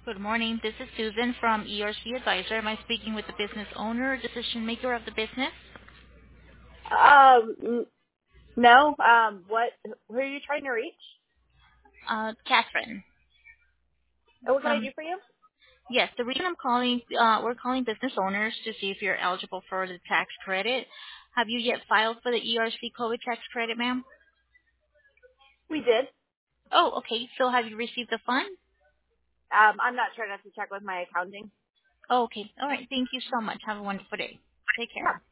Good morning. This is Susan from ERC Advisor. Am I speaking with the business owner or decision maker of the business? No. Who are you trying to reach? Catherine. And what can I do From for you? Yes, the reason I'm calling, we're calling business owners to see if you're eligible for the tax credit. Have you yet filed for the ERC COVID tax credit, ma'am? We did. Oh, okay. So have you received the fund? I'm not sure. I have to check with my accounting. Oh, okay. All right. Thank you so much. Have a wonderful day. Take care. Yeah.